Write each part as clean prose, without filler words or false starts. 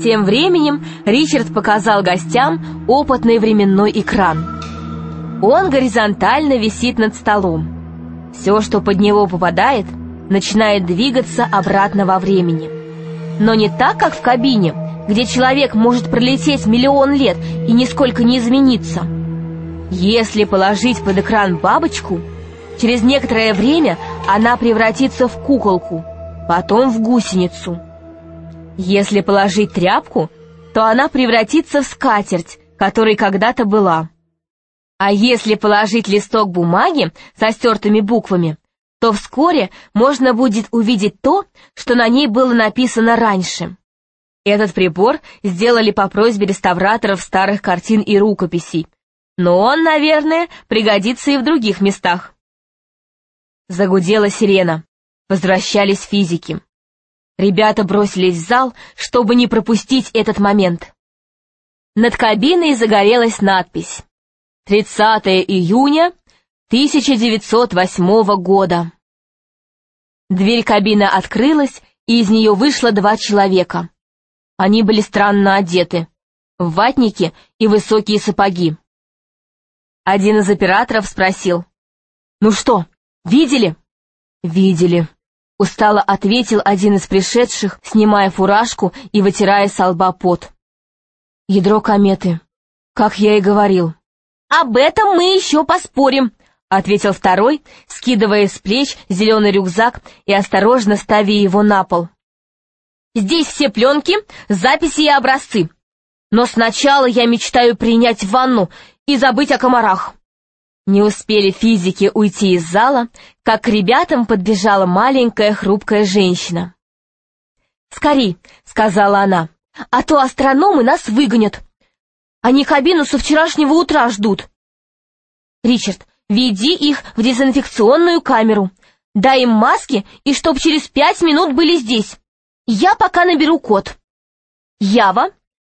Тем временем Ричард показал гостям опытный временной экран. Он горизонтально висит над столом. Все, что под него попадает, начинает двигаться обратно во времени. Но не так, как в кабине, где человек может пролететь миллион лет и нисколько не измениться. Если положить под экран бабочку, через некоторое время она превратится в куколку, потом в гусеницу. Если положить тряпку, то она превратится в скатерть, которой когда-то была. А если положить листок бумаги со стертыми буквами, то вскоре можно будет увидеть то, что на ней было написано раньше. Этот прибор сделали по просьбе реставраторов старых картин и рукописей, но он, наверное, пригодится и в других местах. Загудела сирена. Возвращались физики. Ребята бросились в зал, чтобы не пропустить этот момент. Над кабиной загорелась надпись: 30 июня 1908 года. Дверь кабины открылась, и из нее вышло 2 человека. Они были странно одеты, в ватники и высокие сапоги. Один из операторов спросил: «Ну что, видели?» «Видели», — устало ответил один из пришедших, снимая фуражку и вытирая со лба пот. «Ядро кометы, как я и говорил». «Об этом мы еще поспорим», — ответил второй, скидывая с плеч зеленый рюкзак и осторожно ставя его на пол. «Здесь все пленки, записи и образцы. Но сначала я мечтаю принять ванну и забыть о комарах». Не успели физики уйти из зала, как к ребятам подбежала маленькая хрупкая женщина. «Скорей», — сказала она, — «а то астрономы нас выгонят. Они кабину со вчерашнего утра ждут. Ричард, веди их в дезинфекционную камеру. Дай им маски, и чтоб через 5 минут были здесь. Я пока наберу код. Ява,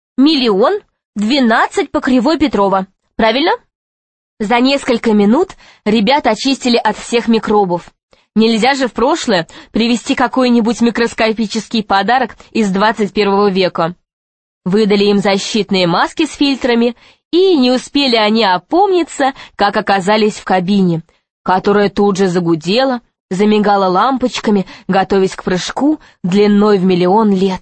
1 012 по Кривой Петрова. Правильно?» За несколько минут ребят очистили от всех микробов. Нельзя же в прошлое привезти какой-нибудь микроскопический подарок из 21 века. Выдали им защитные маски с фильтрами, и не успели они опомниться, как оказались в кабине, которая тут же загудела, замигала лампочками, готовясь к прыжку длиной в 1 000 000 лет.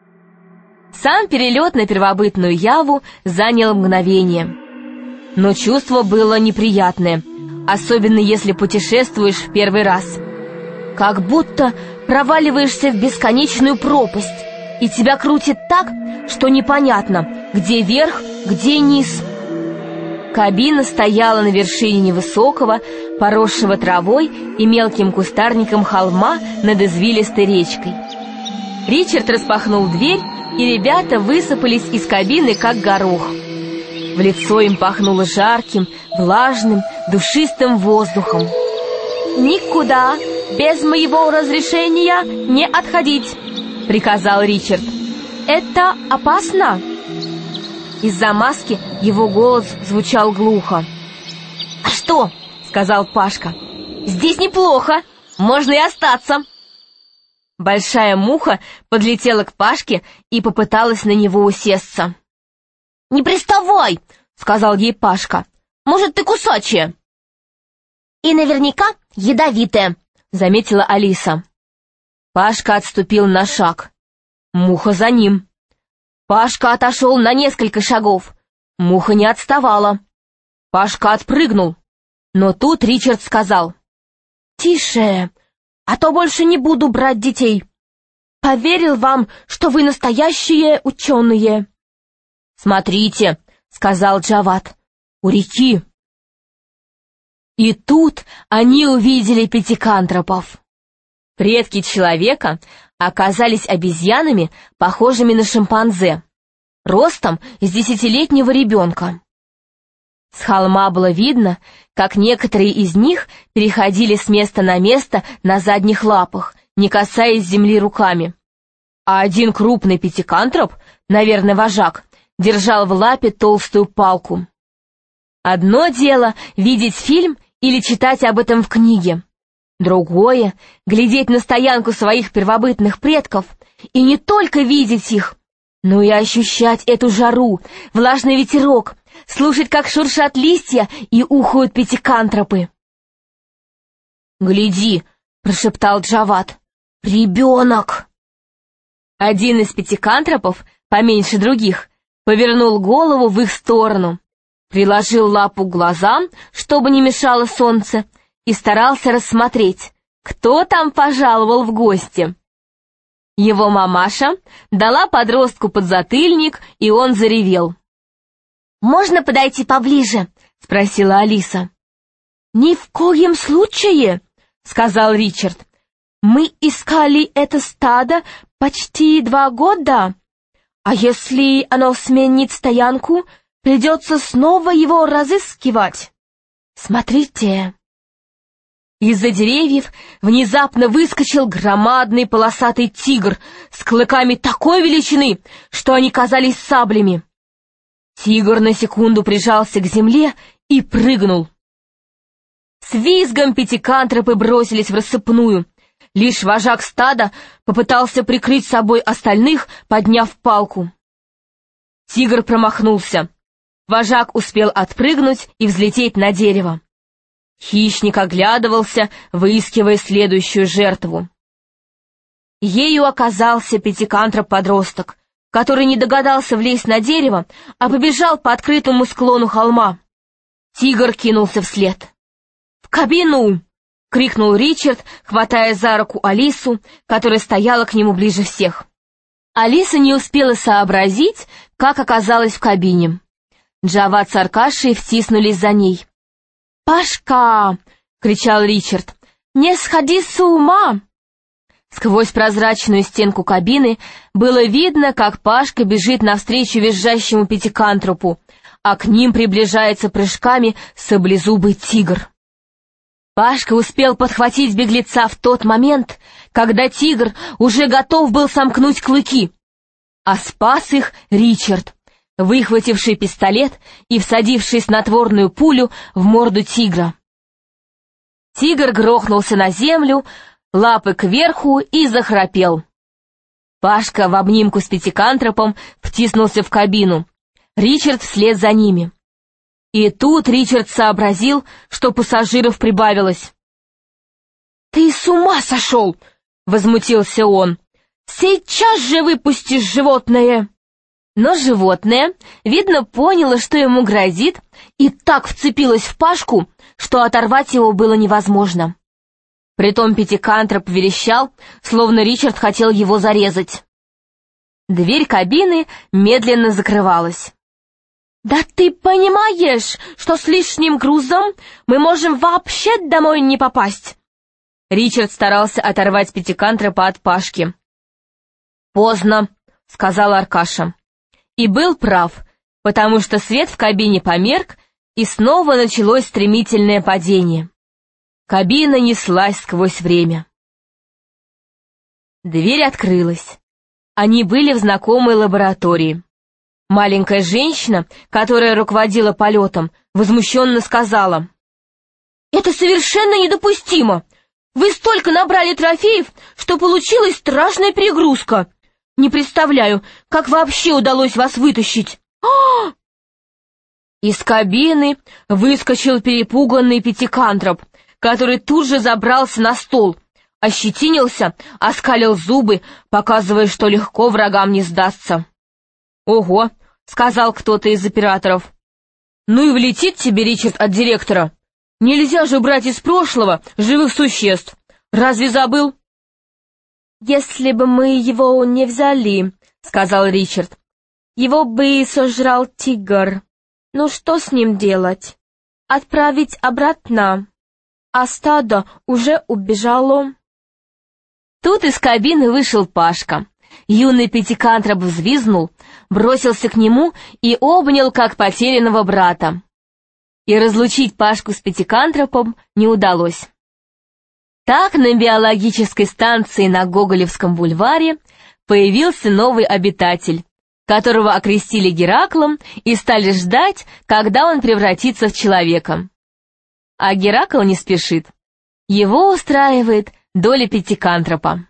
Сам перелет на первобытную Яву занял мгновение. Но чувство было неприятное, особенно если путешествуешь в первый раз. Как будто проваливаешься в бесконечную пропасть, и тебя крутит так, что непонятно, где верх, где низ. Кабина стояла на вершине невысокого, поросшего травой и мелким кустарником холма над извилистой речкой. Ричард распахнул дверь, и ребята высыпались из кабины, как горох. В лицо им пахнуло жарким, влажным, душистым воздухом. «Никуда без моего разрешения не отходить», — приказал Ричард. «Это опасно». Из-за маски его голос звучал глухо. «А что?» — сказал Пашка. «Здесь неплохо, можно и остаться». Большая муха подлетела к Пашке и попыталась на него усесться. «Не приставай!» — сказал ей Пашка. «Может, ты кусачая?» «И наверняка ядовитая», — заметила Алиса. Пашка отступил на шаг. Муха за ним. Пашка отошел на несколько шагов. Муха не отставала. Пашка отпрыгнул. Но тут Ричард сказал: «Тише, а то больше не буду брать детей. Поверил вам, что вы настоящие ученые». «Смотрите», — сказал Джавад, — «у реки». И тут они увидели пятикантропов. Предки человека оказались обезьянами, похожими на шимпанзе, ростом с 10-летнего ребенка. С холма было видно, как некоторые из них переходили с места на место на задних лапах, не касаясь земли руками. А один крупный пятикантроп, наверное, вожак, держал в лапе толстую палку. Одно дело видеть фильм или читать об этом в книге. Другое — глядеть на стоянку своих первобытных предков и не только видеть их, Ну и ощущать эту жару, влажный ветерок, слушать, как шуршат листья и ухают пятикантропы. «Гляди!» — прошептал Джавад. «Ребенок!» Один из пятикантропов, поменьше других, повернул голову в их сторону, приложил лапу к глазам, чтобы не мешало солнце, и старался рассмотреть, кто там пожаловал в гости. Его мамаша дала подростку подзатыльник, и он заревел. «Можно подойти поближе?» — спросила Алиса. «Ни в коем случае!» — сказал Ричард. «Мы искали это стадо почти 2 года, а если оно сменит стоянку, придется снова его разыскивать. Смотрите!» Из-за деревьев внезапно выскочил громадный полосатый тигр с клыками такой величины, что они казались саблями. Тигр на секунду прижался к земле и прыгнул. С визгом пятикантропы бросились в рассыпную. Лишь вожак стада попытался прикрыть собой остальных, подняв палку. Тигр промахнулся. Вожак успел отпрыгнуть и взлететь на дерево. Хищник оглядывался, выискивая следующую жертву. Ею оказался пятикантроп-подросток, который не догадался влезть на дерево, а побежал по открытому склону холма. Тигр кинулся вслед. «В кабину!» — крикнул Ричард, хватая за руку Алису, которая стояла к нему ближе всех. Алиса не успела сообразить, как оказалась в кабине. Джавад с Аркашей втиснулись за ней. «Пашка!» — кричал Ричард. «Не сходи с ума!» Сквозь прозрачную стенку кабины было видно, как Пашка бежит навстречу визжащему пятикантропу, а к ним приближается прыжками саблезубый тигр. Пашка успел подхватить беглеца в тот момент, когда тигр уже готов был сомкнуть клыки, а спас их Ричард, выхвативший пистолет и всадивший снотворную пулю в морду тигра. Тигр грохнулся на землю, лапы кверху и захрапел. Пашка в обнимку с пятикантропом втиснулся в кабину, Ричард вслед за ними. И тут Ричард сообразил, что пассажиров прибавилось. «Ты с ума сошел!» — возмутился он. «Сейчас же выпустишь животное!» Но животное, видно, поняло, что ему грозит, и так вцепилось в Пашку, что оторвать его было невозможно. Притом пятикантроп верещал, словно Ричард хотел его зарезать. Дверь кабины медленно закрывалась. «Да ты понимаешь, что с лишним грузом мы можем вообще домой не попасть?» Ричард старался оторвать пятикантропа от Пашки. «Поздно», — сказал Аркаша. И был прав, потому что свет в кабине померк, и снова началось стремительное падение. Кабина неслась сквозь время. Дверь открылась. Они были в знакомой лаборатории. Маленькая женщина, которая руководила полетом, возмущенно сказала: «Это совершенно недопустимо! Вы столько набрали трофеев, что получилась страшная перегрузка! Не представляю, как вообще удалось вас вытащить!» Из кабины выскочил перепуганный пятикантроп, который тут же забрался на стол, ощетинился, оскалил зубы, показывая, что легко врагам не сдастся. «Ого!» — сказал кто-то из операторов. «Ну и влетит тебе, Ричард, от директора! Нельзя же брать из прошлого живых существ! Разве забыл?» «Если бы мы его не взяли, — сказал Ричард, — его бы сожрал тигр. Ну что с ним делать? Отправить обратно? А стадо уже убежало». Тут из кабины вышел Пашка. Юный пятикантроп взвизгнул, бросился к нему и обнял, как потерянного брата. И разлучить Пашку с пятикантропом не удалось. Так на биологической станции на Гоголевском бульваре появился новый обитатель, которого окрестили Гераклом и стали ждать, когда он превратится в человека. А Геракл не спешит. Его устраивает доля пятикантропа.